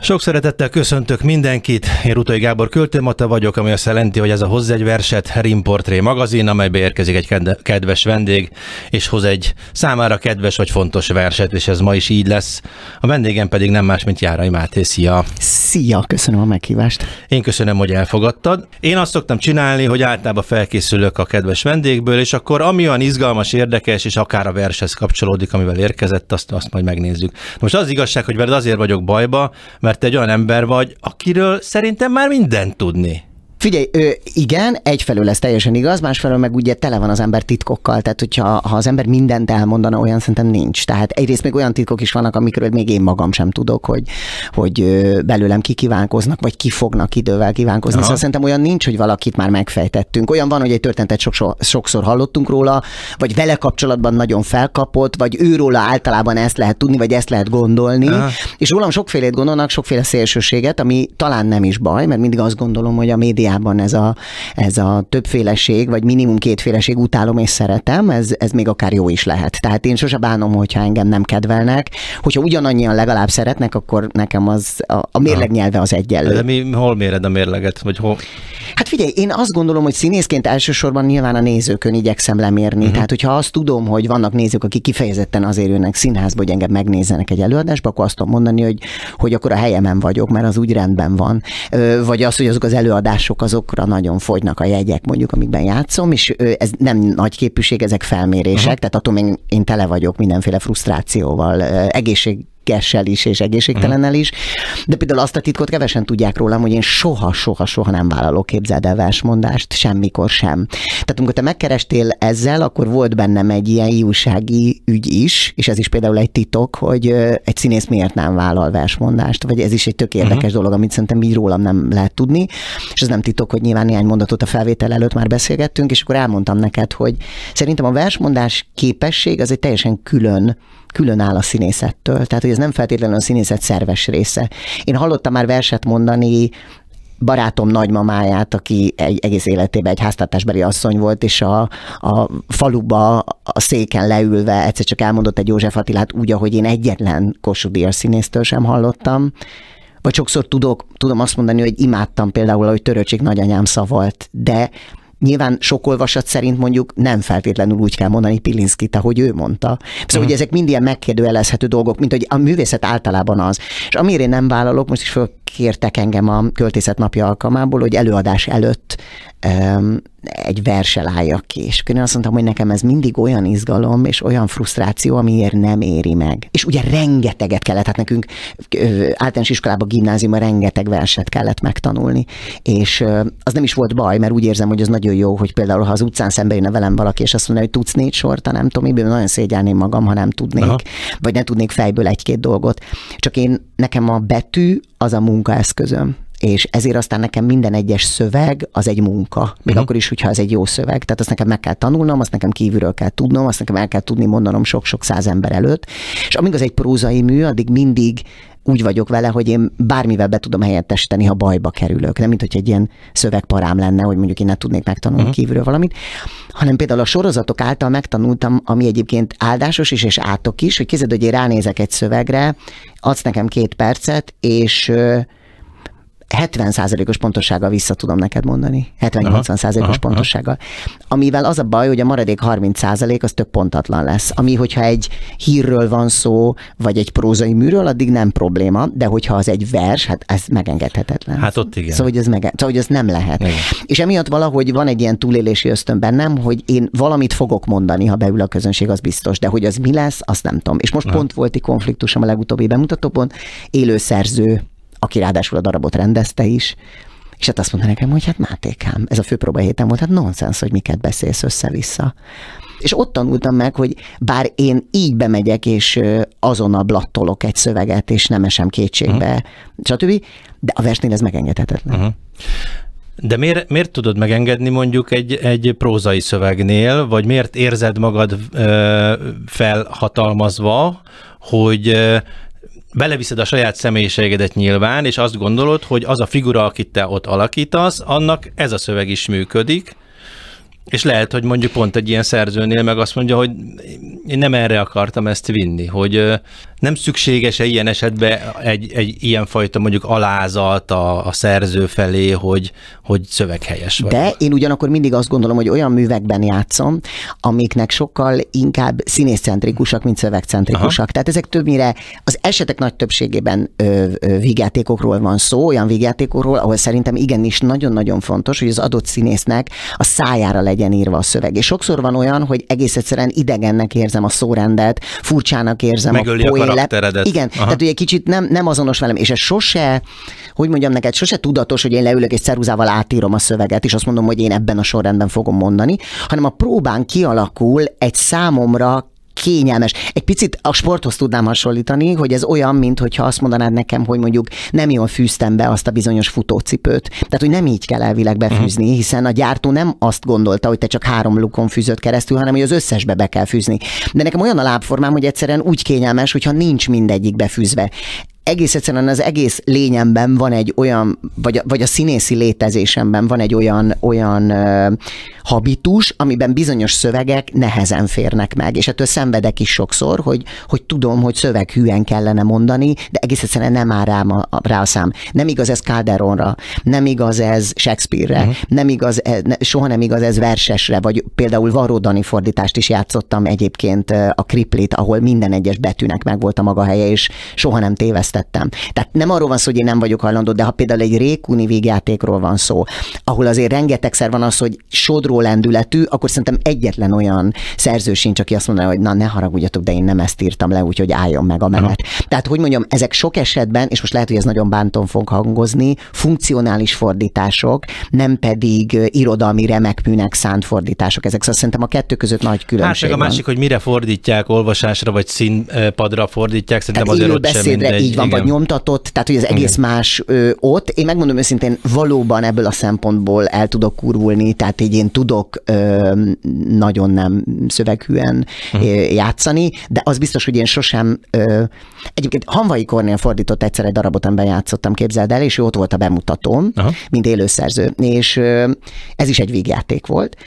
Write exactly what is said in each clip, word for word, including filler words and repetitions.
Sok szeretettel köszöntök mindenkit. Én Rutai Gábor költőmata vagyok, ami azt jelenti, hogy ez a Hozz egy verset Rimportré magazin, amelybe érkezik egy kedves vendég, és hoz egy számára kedves vagy fontos verset, és ez ma is így lesz. A vendégem pedig nem más, mint Járai Máté. Szia! Szia, köszönöm a meghívást. Én köszönöm, hogy elfogadtad. Én azt szoktam csinálni, hogy általában felkészülök a kedves vendégből, és akkor ami olyan izgalmas, érdekes, és akár a vershez kapcsolódik, amivel érkezett, azt, azt majd megnézzük. Most az igazság, hogy veled azért vagyok bajba, mert te egy olyan ember vagy, akiről szerintem már mindent tudni. Figyelj, ö, igen, egyfelől ez teljesen igaz, másfelől meg ugye tele van az ember titkokkal, tehát hogyha ha az ember mindent elmondana, olyan szerintem nincs. Tehát egyrészt még olyan titkok is vannak, amikről még én magam sem tudok, hogy, hogy belőlem kikívánkoznak, vagy ki fognak idővel kívánkozni. Aha. Szóval szerintem olyan nincs, hogy valakit már megfejtettünk. Olyan van, hogy egy történetet sokszor, sokszor hallottunk róla, vagy vele kapcsolatban nagyon felkapott, vagy őróla általában ezt lehet tudni, vagy ezt lehet gondolni. Aha. És rólam sokfélét gondolnak, sokféle szélsőséget, ami talán nem is baj, mert mindig azt gondolom, hogy a média ez a, ez a többféleség, vagy minimum kétféleség utálom és szeretem, ez, ez még akár jó is lehet. Tehát én sose bánom, hogyha engem nem kedvelnek, hogyha ugyanannyian legalább szeretnek, akkor nekem az a, a mérleg nyelve az egyenlő. De mi, hol méred a mérleget? Vagy hol? Hát figyelj, én azt gondolom, hogy színészként elsősorban nyilván a nézőkön igyekszem lemérni. Uh-huh. Tehát, hogyha azt tudom, hogy vannak nézők, akik kifejezetten azért jönnek színházba, hogy engem megnézzenek egy előadásba, akkor azt tudom mondani, hogy, hogy akkor a helyemen vagyok, mert az úgy rendben van. Vagy az, hogy azok az előadások azokra nagyon fogynak a jegyek, mondjuk, amikben játszom, és ez nem nagy képűség, ezek felmérések, uh-huh. tehát attól még én tele vagyok mindenféle frusztrációval, egészség gessel is, és egészségtelennel is. De például azt a titkot kevesen tudják rólam, hogy én soha, soha, soha nem vállalok, képzeld el, versmondást, semmikor sem. Tehát amikor te megkerestél ezzel, akkor volt bennem egy ilyen hiúsági ügy is, és ez is például egy titok, hogy egy színész miért nem vállal versmondást, vagy ez is egy tök érdekes uh-huh. dolog, amit szerintem így rólam nem lehet tudni, és ez nem titok, hogy nyilván néhány mondatot a felvétel előtt már beszélgettünk, és akkor elmondtam neked, hogy szerintem a versmondás képesség az egy teljesen külön külön áll a színészettől. Tehát, hogy ez nem feltétlenül a színészet szerves része. Én hallottam már verset mondani barátom nagymamáját, aki egy egész életében egy háztartásbeli asszony volt, és a, a faluba a széken leülve egyszer csak elmondott egy József Attilát úgy, ahogy én egyetlen Kossuth Díjas színésztől sem hallottam. Vagy sokszor tudok, tudom azt mondani, hogy imádtam például, hogy Törőcsik nagyanyám szavalt, de nyilván sok olvasat szerint mondjuk nem feltétlenül úgy kell mondani Pilinszkit, ahogy ő mondta. Szóval, uh-huh. hogy ezek mind ilyen megkérdőjelezhető dolgok, mint hogy a művészet általában az. És amire én nem vállalok, most is fölkértek engem a Költészet Napja alkalmából, hogy előadás előtt um, egy verssel álljak ki. És én azt mondtam, hogy nekem ez mindig olyan izgalom, és olyan frusztráció, amiért nem éri meg. És ugye rengeteget kellett, hát nekünk általános iskolában, gimnáziumban rengeteg verset kellett megtanulni. És az nem is volt baj, mert úgy érzem, hogy az nagyon jó, hogy például, ha az utcán szembe jönne velem valaki, és azt mondja, hogy tudsz négy sort, nem tudom, miből nagyon szégyelném magam, ha nem tudnék, aha. vagy ne tudnék fejből egy-két dolgot. Csak én, nekem a betű az a munkaeszközöm. És ezért aztán nekem minden egyes szöveg az egy munka. Még uh-huh. akkor is, hogyha ez egy jó szöveg. Tehát azt nekem meg kell tanulnom, azt nekem kívülről kell tudnom, azt nekem el kell tudni mondanom sok-sok száz ember előtt. És amíg az egy prózai mű, addig mindig úgy vagyok vele, hogy én bármivel be tudom helyettesíteni, ha bajba kerülök. Nem, mint hogy egy ilyen szövegparám lenne, hogy mondjuk én ne tudnék megtanulni uh-huh. kívülről valamit, hanem például a sorozatok által megtanultam, ami egyébként áldásos is, és átok is, hogy képzeld, hogy én ránézek egy szövegre, adsz nekem két percet, és hetven százalékos pontossággal vissza tudom neked mondani. hetven-nyolcvan százalékos pontossággal. Amivel az a baj, hogy a maradék harminc százalék az tök pontatlan lesz. Ami, hogyha egy hírről van szó, vagy egy prózai műről, addig nem probléma, de hogyha az egy vers, hát ez megengedhetetlen. Hát ott igen. Szóval, hogy ez, mege- szóval, hogy ez nem lehet. Igen. És emiatt valahogy van egy ilyen túlélési ösztön bennem, hogy én valamit fogok mondani, ha beül a közönség, az biztos, de hogy az mi lesz, azt nem tudom. És most Aha. pont volt egy konfliktusom a legutóbbi bemutatópont, élőszerző, aki ráadásul a darabot rendezte is, és hát azt mondta nekem, hogy hát Mátékám, ez a főpróba héten volt, hát nonsens, hogy miket beszélsz össze-vissza. És ott tanultam meg, hogy bár én így bemegyek, és azonnal blattolok egy szöveget, és nem esem kétségbe, uh-huh. stb., de a versnél ez megengedhetetlen. Uh-huh. De miért, miért tudod megengedni mondjuk egy, egy prózai szövegnél, vagy miért érzed magad ö, felhatalmazva, hogy ö, beleviszed a saját személyiségedet nyilván, és azt gondolod, hogy az a figura, akit te ott alakítasz, annak ez a szöveg is működik, És lehet, hogy mondjuk pont egy ilyen szerzőnél meg azt mondja, hogy én nem erre akartam ezt vinni, hogy nem szükséges-e ilyen esetben egy, egy ilyenfajta mondjuk alázat a, a szerző felé, hogy, hogy szöveghelyes vagy. De én ugyanakkor mindig azt gondolom, hogy olyan művekben játszom, amiknek sokkal inkább színészcentrikusak, mint szövegcentrikusak. Aha. Tehát ezek többnyire az esetek nagy többségében ö, ö, vígjátékokról van szó, olyan vígjátékokról, ahol szerintem igenis nagyon-nagyon fontos, hogy az adott színésznek a szájára legyen írva a szöveg. És sokszor van olyan, hogy egész egyszerűen idegennek érzem a szórendet, furcsának érzem megöli a poén. Karakteredet. Igen, aha. tehát ugye kicsit nem, nem azonos velem, és ez sose, hogy mondjam neked, sose tudatos, hogy én leülök egy ceruzával átírom a szöveget, és azt mondom, hogy én ebben a sorrendben fogom mondani, hanem a próbán kialakul egy számomra kényelmes. Egy picit a sporthoz tudnám hasonlítani, hogy ez olyan, mint hogyha azt mondanád nekem, hogy mondjuk nem jól fűztem be azt a bizonyos futócipőt. Tehát, hogy nem így kell elvileg befűzni, uh-huh. hiszen a gyártó nem azt gondolta, hogy te csak három lukon fűzött keresztül, hanem hogy az összesbe be kell fűzni. De nekem olyan a lábformám, hogy egyszerűen úgy kényelmes, hogyha nincs mindegyik befűzve. Egész egyszerűen az egész lényemben van egy olyan, vagy a, vagy a színészi létezésemben van egy olyan, olyan uh, habitus, amiben bizonyos szövegek nehezen férnek meg, és ettől szenvedek is sokszor, hogy, hogy tudom, hogy szöveghűen kellene mondani, de egész egyszerűen nem áll rám a, a, rá a szám. Nem igaz ez Calderonra, nem igaz ez Shakespeare-re, uh-huh. nem igaz, ne, soha nem igaz ez versesre, vagy például Varró Dani fordítást is játszottam egyébként a Kriplit, ahol minden egyes betűnek meg volt a maga helye, és soha nem tévesztettem. Tehát nem arról van szó, hogy én nem vagyok hajlandó, de ha például egy Rékuni vígjátékról van szó, ahol azért rengetegszer van az, hogy sodró lendületű, akkor szerintem egyetlen olyan szerző sincs, aki azt mondaná, hogy na ne haragudjatok, de én nem ezt írtam le, úgyhogy álljon meg a menet. Aha. Tehát, hogy mondjam, ezek sok esetben, és most lehet, hogy ez nagyon bánton fog hangozni, funkcionális fordítások, nem pedig irodalmi remekműnek szánt fordítások. Ezek szóval szerintem a kettő között nagy különbség hát, meg a másik, van. hogy mire fordítják, olvasásra vagy színpadra fordítják, szerintem tehát azért ott sem mindegy. Így van, igen. Vagy nyomtatott, tehát hogy az egész igen. más ö, ott. Én megmondom őszintén, valóban ebből a szempontból el tudok kurvulni, tehát így én tudok ö, nagyon nem szöveghűen uh-huh. ö, játszani, de az biztos, hogy én sosem ö, egyébként Hanvai Kornél fordított egyszer egy darabot, amiben játszottam, képzeld el, és ő ott volt a bemutatón, uh-huh. mint élőszerző, és ö, ez is egy vígjáték volt.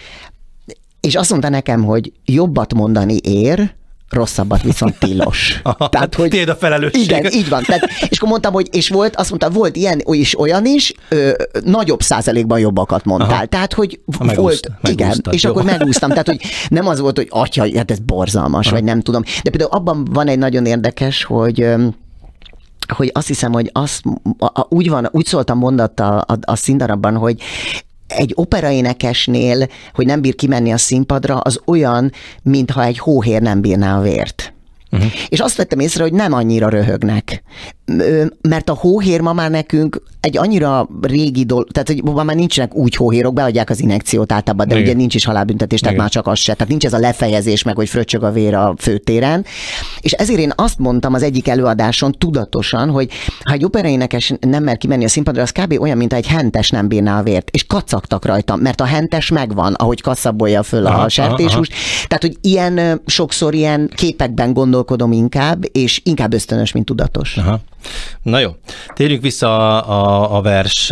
És azt mondta nekem, hogy jobbat mondani ér, rosszabbat viszont tilos. Aha, tehát, hogy tiéd a felelősség. Igen, így van. Tehát, és akkor mondtam, hogy és volt, azt mondta, volt ilyen is, olyan is, ö, nagyobb százalékban jobbakat mondtál. Aha. Tehát, hogy ha volt, igen, és jó. Akkor megúsztam. Tehát, hogy nem az volt, hogy atya, hát ez borzalmas, aha. vagy nem tudom. De például abban van egy nagyon érdekes, hogy hogy azt hiszem, hogy azt, a, úgy van, úgy szólt a mondat a, a, a színdarabban, hogy egy operaénekesnél, hogy nem bír kimenni a színpadra, az olyan, mintha egy hóhér nem bírná a vért. Uh-huh. És azt vettem észre, hogy nem annyira röhögnek. Mert a hóhér ma már nekünk egy annyira régi dolog, tehát hogy ma már nincsenek úgy hóhérok, beadják az injekciót általában, de igen. ugye nincs is halálbüntetés, tehát igen. már csak az se. Tehát nincs ez a lefejezés meg, hogy fröccsög a vér a főtéren. És ezért én azt mondtam az egyik előadáson tudatosan, hogy ha egy operaénekes nem mer kimenni a színpadra, az kb. Olyan, mint egy hentes nem bírná a vért. És kacagtak rajta, mert a hentes megvan, ahogy kaszabolja föl aha, a sertéshúst. Tehát, hogy ilyen sokszor ilyen képekben gondolkodom inkább, és inkább ösztönös, mint tudatos. Aha. Na jó, térjünk vissza a, a vers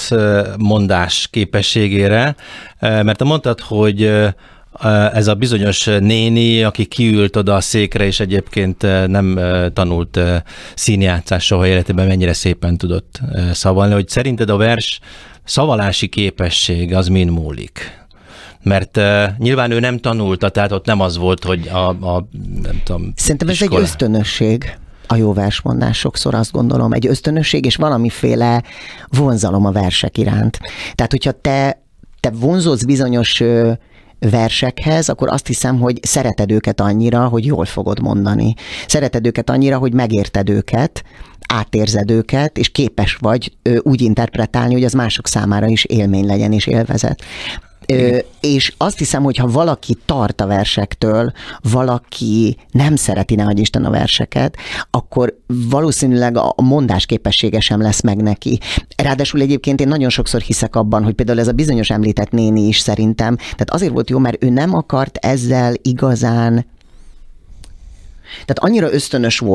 mondás képességére, mert te mondtad, hogy ez a bizonyos néni, aki kiült oda a székre, és egyébként nem tanult színjátszás soha életében, mennyire szépen tudott szavalni, hogy szerinted a vers szavalási képesség az mind múlik? Mert uh, nyilván ő nem tanulta, tehát ott nem az volt, hogy a, a nem tudom, szerintem ez iskola. Egy ösztönösség. A jó versmondás sokszor azt gondolom, egy ösztönösség és valamiféle vonzalom a versek iránt. Tehát, hogyha te, te vonzódsz bizonyos ö, versekhez, akkor azt hiszem, hogy szereted őket annyira, hogy jól fogod mondani. Szereted őket annyira, hogy megérted őket, átérzed őket, és képes vagy ö, úgy interpretálni, hogy az mások számára is élmény legyen és élvezet. Ö, és azt hiszem, hogy ha valaki tart a versektől, valaki nem szereti, nehogy Isten a verseket, akkor valószínűleg a mondás képessége sem lesz meg neki. Ráadásul egyébként én nagyon sokszor hiszek abban, hogy például ez a bizonyos említett néni is szerintem, tehát azért volt jó, mert ő nem akart ezzel igazán, tehát annyira ösztönös volt,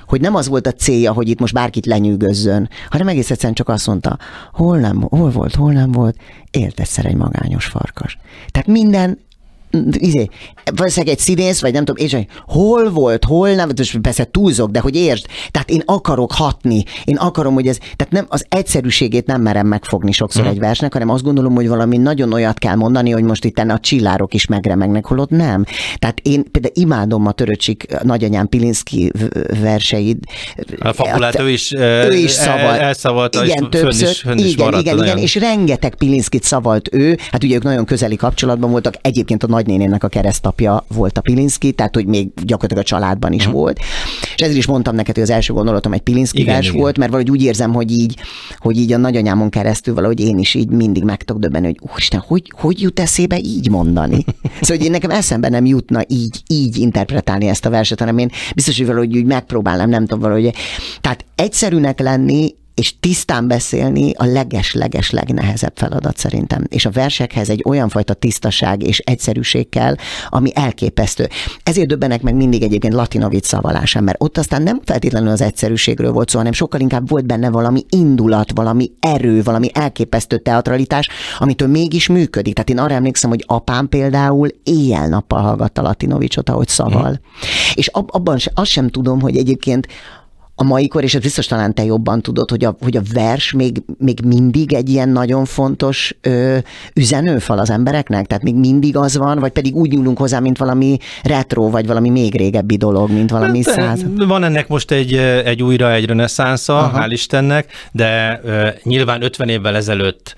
hogy nem az volt a célja, hogy itt most bárkit lenyűgözzön, hanem egész egyszerűen csak azt mondta, hol nem, hol volt, hol nem volt, élt egyszer egy magányos farkas. Tehát minden izé, valószínűleg egy színész, vagy nem tudom, és hol volt, hol nem, persze túlzok, de hogy értsd, tehát én akarok hatni, én akarom, hogy ez, tehát nem, az egyszerűségét nem merem megfogni sokszor mm. egy versnek, hanem azt gondolom, hogy valami nagyon olyat kell mondani, hogy most itt a csillárok is megremegnek, holott nem. Tehát én például imádom a Töröcsik nagyanyám Pilinszky verseit. A Fakulát ő is, ő is szavalt. Elszavalta, igen, és többször, is, fönn is igen, maradt, igen, igen, és rengeteg Pilinszkyt szavalt ő, hát ugye ők nagyon közeli kapcsolatban voltak, egyébként a nagynénének a keresztapja volt a Pilinszky, tehát hogy még gyakorlatilag a családban is uh-huh. volt. És ezért is mondtam neked, hogy az első gondolatom egy Pilinszky vers igen. volt, mert valahogy úgy érzem, hogy így, hogy így a nagyanyámon keresztül valahogy én is így mindig meg tudok döbbenni, hogy úristen, hogy, hogy jut eszébe így mondani? Szóval, hogy én nekem eszembe nem jutna így, így interpretálni ezt a verset, hanem én biztos, hogy valahogy úgy megpróbálnám, nem tudom, valahogy. Tehát egyszerűnek lenni, és tisztán beszélni a leges-leges legnehezebb feladat szerintem. És a versekhez egy olyan fajta tisztaság és egyszerűség kell, ami elképesztő. Ezért döbbenek meg mindig egyébként Latinovics szavalásán, mert ott aztán nem feltétlenül az egyszerűségről volt szó, hanem sokkal inkább volt benne valami indulat, valami erő, valami elképesztő teatralitás, amitől mégis működik. Tehát én arra emlékszem, hogy apám például éjjel-nappal hallgatta Latinovicsot, ahogy szaval. Mm. És ab, abban se, azt sem tudom, hogy egyébként a mai kor, és ez biztos talán te jobban tudod, hogy a, hogy a vers még, még mindig egy ilyen nagyon fontos ö, üzenőfal az embereknek? Tehát még mindig az van, vagy pedig úgy nyúlunk hozzá, mint valami retro, vagy valami még régebbi dolog, mint valami hát, század? Van ennek most egy, egy újra egy reneszánsza, hál' Istennek, de ö, nyilván ötven évvel ezelőtt,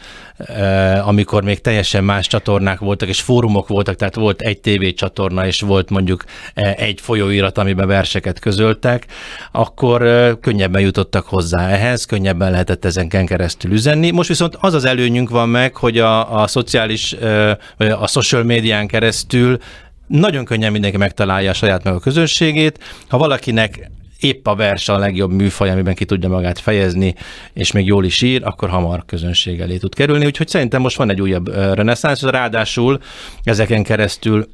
amikor még teljesen más csatornák voltak, és fórumok voltak, tehát volt egy tévécsatorna, és volt mondjuk egy folyóirat, amiben verseket közöltek, akkor könnyebben jutottak hozzá ehhez, könnyebben lehetett ezenken keresztül üzenni. Most viszont az az előnyünk van meg, hogy a, a szociális, a social médián keresztül nagyon könnyen mindenki megtalálja a saját meg a közönségét. Ha valakinek épp a vers a legjobb műfaj, amiben ki tudja magát fejezni, és még jól is ír, akkor hamar közönség elé tud kerülni. Úgyhogy szerintem most van egy újabb reneszánsz, ráadásul ezeken keresztül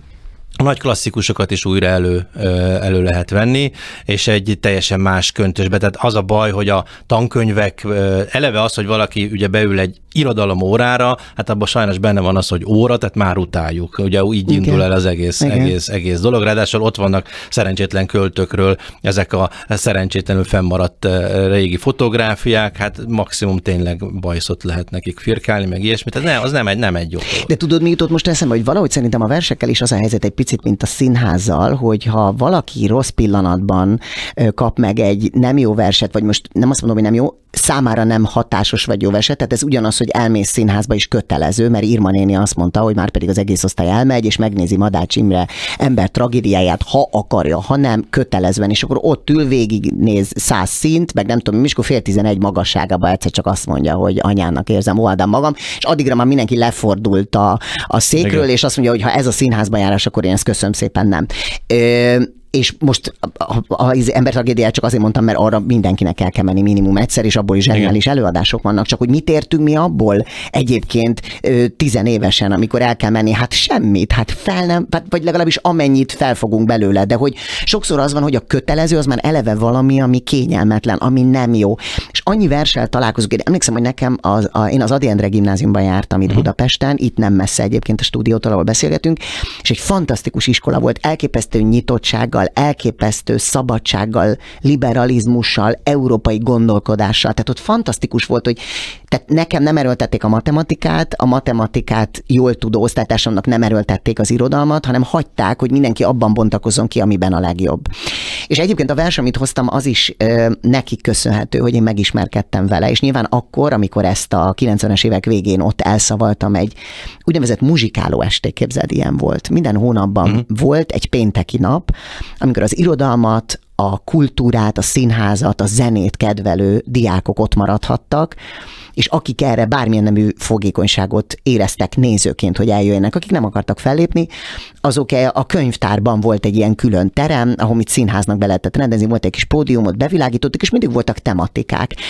nagy klasszikusokat is újra elő, elő lehet venni, és egy teljesen más köntösbe. Tehát az a baj, hogy a tankönyvek, eleve az, hogy valaki ugye beül egy irodalom órára, hát abban sajnos benne van az, hogy óra, tehát már utáljuk. Ugye így igen. indul el az egész, egész, egész dolog. Ráadásul ott vannak szerencsétlen költökről ezek a szerencsétlenül fennmaradt régi fotográfiák, hát maximum tényleg bajszot lehet nekik firkálni, meg ilyesmi. Tehát ne, az nem egy, nem egy jó dolog. De tudod, mi jutott most eszembe, hogy valahogy szerintem a versekkel is az a helyzet egy picit, mint a színházzal, hogy ha valaki rossz pillanatban kap meg egy nem jó verset, vagy most nem azt mondom, hogy nem jó, számára nem hatásos vagy jó verset, tehát ez ugyanaz, hogy elmész színházba is kötelező, mert Irma néni azt mondta, hogy már pedig az egész osztály elmegy, és megnézi Madács Imre ember tragédiáját, ha akarja, ha nem, kötelezően, és akkor ott ül, végignéz száz színt, meg nem tudom, és akkor fél tizenegy magasságában egyszer csak azt mondja, hogy anyának érzem oldám magam, és addigra már mindenki lefordult a, a székről, igen. és azt mondja, hogy ha ez a színházba járás, akkor én ezt köszönöm szépen nem. Ö, és most az embertragédiát csak azért mondtam, mert arra mindenkinek el kell menni minimum egyszer, és abból is zseniális előadások vannak, csak hogy mit értünk mi abból egyébként tizenévesen, amikor el kell menni, hát semmit, hát fel nem, vagy legalábbis amennyit felfogunk belőle, de hogy sokszor az van, hogy a kötelező az már eleve valami, ami kényelmetlen, ami nem jó. És annyi verssel találkozunk, én emlékszem, hogy nekem az, a, én az Ady Endre gimnáziumban jártam itt uh-huh. Budapesten, itt nem messze egyébként a stúdiótól, ahol beszélgetünk, és egy fantasztikus iskola volt, elképesztő nyitottsággal, elképesztő szabadsággal, liberalizmussal, európai gondolkodással. Tehát ott fantasztikus volt, hogy tehát nekem nem erőltették a matematikát, a matematikát jól tudó osztálytársamnak nem erőltették az irodalmat, hanem hagyták, hogy mindenki abban bontakozzon ki, amiben a legjobb. És egyébként a vers, amit hoztam, az is ö, neki köszönhető, hogy én megismerkedtem vele, és nyilván akkor, amikor ezt a kilencvenes évek végén ott elszavaltam egy úgynevezett muzsikáló esték, képzeld, ilyen volt. Minden hónapban uh-huh. volt egy pénteki nap, amikor az irodalmat, a kultúrát, a színházat, a zenét kedvelő diákok ott maradhattak, és akik erre bármilyen nemű fogékonyságot éreztek nézőként, hogy eljöjjenek, akik nem akartak fellépni, azok a könyvtárban volt egy ilyen külön terem, ahol mit színháznak be lehetett rendezni, volt egy kis pódiumot, bevilágítottuk, és mindig voltak tematikák.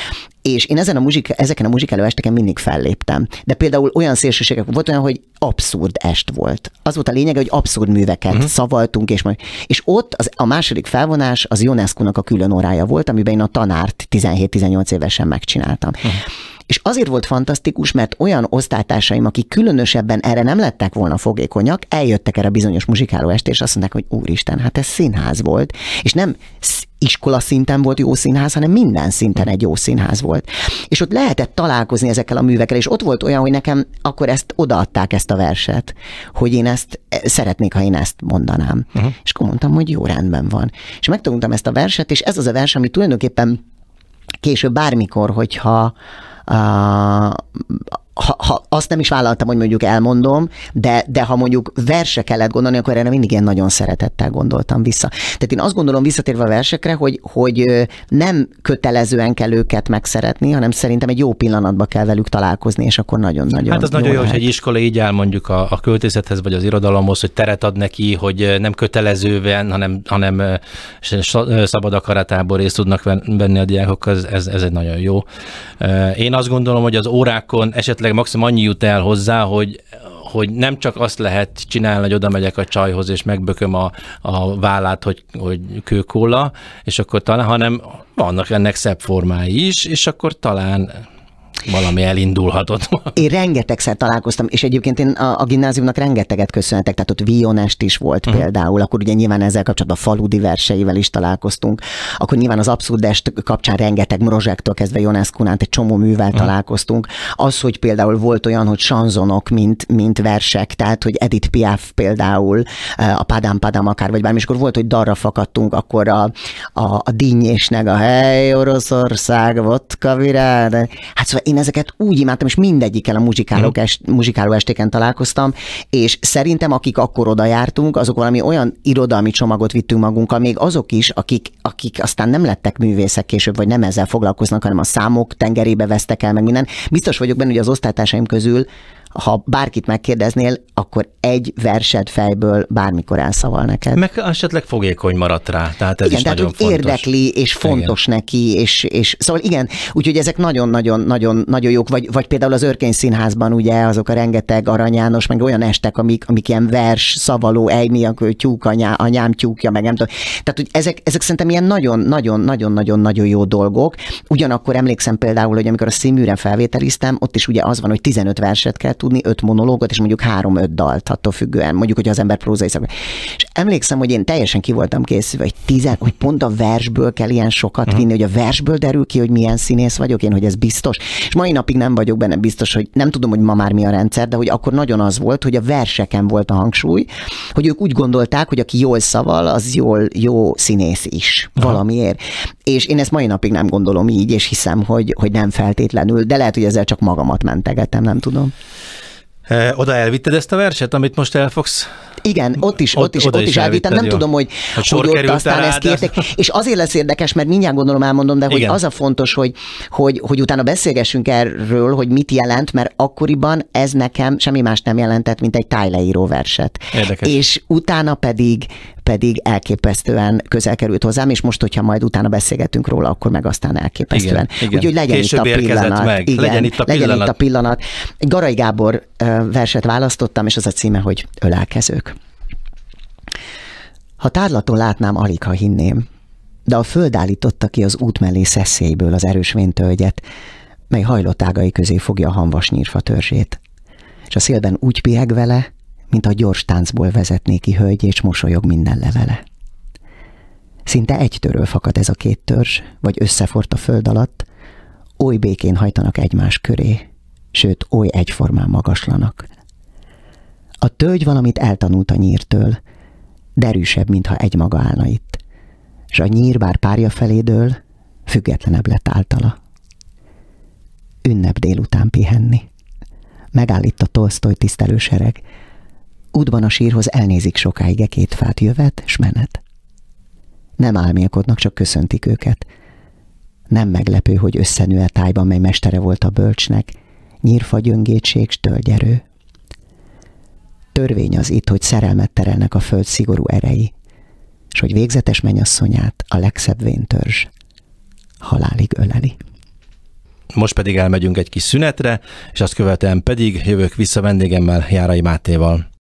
És én ezen a muzsik, ezeken a muzsikáló esteken mindig felléptem. De például olyan szélsőségek, volt olyan, hogy abszurd est volt. Az volt a lényeg, hogy abszurd műveket uh-huh. szavaltunk, és, majd, és ott az, a második felvonás az Ionescu-nak a külön órája volt, amiben én a tanárt tizenhét-tizennyolc évesen megcsináltam. Uh-huh. És azért volt fantasztikus, mert olyan osztálytársaim, akik különösebben erre nem lettek volna fogékonyak, eljöttek erre a bizonyos muzsikáló este, és azt mondták, hogy úristen, hát ez színház volt. És nem iskola szinten volt jó színház, hanem minden szinten egy jó színház volt. És ott lehetett találkozni ezekkel a művekkel, és ott volt olyan, hogy nekem akkor ezt odaadták, ezt a verset, hogy én ezt szeretnék, ha én ezt mondanám. Uh-huh. És akkor mondtam, hogy jó, rendben van. És megtanultam ezt a verset, és ez az a vers, ami tulajdonképpen később bármikor, hogyha Uh, ha, ha azt nem is vállaltam, hogy mondjuk elmondom, de, de ha mondjuk versre kellett gondolni, akkor erre mindig ilyen nagyon szeretettel gondoltam vissza. Tehát én azt gondolom visszatérve a versekre, hogy, hogy nem kötelezően kell őket megszeretni, hanem szerintem egy jó pillanatban kell velük találkozni, és akkor nagyon-nagyon Hát az nagyon jó, lehet. Hogy egy iskola így áll mondjuk a, a költészethez, vagy az irodalomhoz, hogy teret ad neki, hogy nem kötelezően, hanem, hanem szabad akaratából részt tudnak venni a diákok, ez, ez, ez egy nagyon jó. Én azt gondolom, hogy az órákon esetleg maximum annyi jut el hozzá, hogy, hogy nem csak azt lehet csinálni, hogy oda megyek a csajhoz, és megbököm a, a vállát, hogy, hogy kőkóla, és akkor talán, hanem vannak ennek szebb formái is, és akkor talán valami elindulhatott. Én rengetegszer találkoztam, és egyébként én a, a gimnáziumnak rengeteget köszönhetek, tehát ott vionest is volt uh-huh. például, akkor ugye nyilván ezzel kapcsolatban a faludi verseivel is találkoztunk, akkor nyilván az abszurdest kapcsán rengeteg Mrozsektől kezdve Ionescu-nál egy csomó művel uh-huh. találkoztunk. Az, hogy például volt olyan, hogy sanzonok, mint, mint versek, tehát hogy Edith Piaf például, a Padám Padám akár, vagy bármi, és akkor volt, hogy dalra fakadtunk, akkor a, a, a Dinnyésnek a Hely Oroszország, vodka virág. Hát szóval én ezeket úgy imádtam, és mindegyikkel a muzsikálók est, muzsikáló estéken találkoztam, és szerintem akik akkor oda jártunk, azok valami olyan irodalmi csomagot vittünk magunkkal, még azok is, akik, akik aztán nem lettek művészek később, vagy nem ezzel foglalkoznak, hanem a számok tengerébe vesztek el, meg minden. Biztos vagyok benne, hogy az osztálytársaim közül, ha bárkit megkérdeznél, akkor egy verset fejből bármikor elszaval neked. Meg esetleg fogékony maradt rá, tehát ez igen, is tehát, nagyon hogy fontos. Érdekli, és fontos igen. neki, és, és szóval igen, úgyhogy ezek nagyon-nagyon-nagyon nagyon jók, vagy, vagy például az Örkény Színházban ugye azok a rengeteg Arany János, meg olyan estek, amik, amik ilyen vers, szavaló, ejmi, akkor tyúk, anyá, anyám tyúkja, meg nem tudom. Tehát, hogy ezek, ezek szerintem ilyen nagyon-nagyon-nagyon-nagyon jó dolgok. Ugyanakkor emlékszem például, hogy amikor a Színműren felvételiztem, ott is ugye az van, hogy tizenöt verset kell tudni, öt monológot, és mondjuk három-öt dalt, attól függően, mondjuk, hogy az ember prózai szakma. És emlékszem, hogy én teljesen ki voltam készülve, hogy, tizen, hogy pont a versből kell ilyen sokat vinni, hogy a versből derül ki, hogy milyen színész vagyok én, hogy ez biztos. És mai napig nem vagyok benne biztos, hogy nem tudom, hogy ma már mi a rendszer, de hogy akkor nagyon az volt, hogy a verseken volt a hangsúly, hogy ők úgy gondolták, hogy aki jól szaval, az jól jó színész is. Aha. Valamiért. És én ezt mai napig nem gondolom így, és hiszem, hogy, hogy nem feltétlenül, de lehet, hogy ezzel csak magamat mentegetem, nem tudom. Oda elvitted ezt a verset, amit most el fogsz? Igen, ott is, ott, ott is, ott is elvittem. Nem jó. Tudom, hogy, hogy ott aztán ezt kérték. És azért lesz érdekes, mert mindjárt gondolom elmondom, de hogy igen. Az a fontos, hogy, hogy, hogy utána beszélgessünk erről, hogy mit jelent, mert akkoriban ez nekem semmi más nem jelentett, mint egy tájleíró verset. Érdekes. És utána pedig pedig elképesztően közel került hozzám, és most, hogyha majd utána beszélgetünk róla, akkor meg aztán elképesztően. Úgyhogy legyen Később itt a pillanat. Meg. Igen, legyen itt a legyen pillanat. itt a pillanat. Garai Gábor verset választottam, és az a címe, hogy Ölelkezők. Ha tárlaton látnám, alig ha hinném, de a föld állította ki az út mellé szeszélyből az erős véntölgyet, mely hajlótágai közé fogja a hamvas nyírfa törzsét. És a szélben úgy pieg vele, mint a gyors táncból vezetné ki hölgy, és mosolyog minden levele. Szinte egytől fakad ez a két törzs, vagy összefort a föld alatt, oly békén hajtanak egymás köré, sőt, oly egyformán magaslanak. A tölgy valamit eltanult a nyírtől, derűsebb, mintha egymaga állna itt, s a nyír bár párja felé dől, függetlenebb lett általa. Ünnep délután pihenni. Megáll itt a Tolsztoj tisztelősereg, útban a sírhoz elnézik sokáig e két fát, jövet s menet. Nem álmélkodnak, csak köszöntik őket. Nem meglepő, hogy összenő a tájban, mely mestere volt a bölcsnek, nyírfa gyöngétség s tölgyerő. Törvény az itt, hogy szerelmet terelnek a föld szigorú erei, s hogy végzetes mennyasszonyát a legszebb véntörzs halálig öleli. Most pedig elmegyünk egy kis szünetre, és azt követően pedig jövök vissza vendégemmel, Járai Mátéval.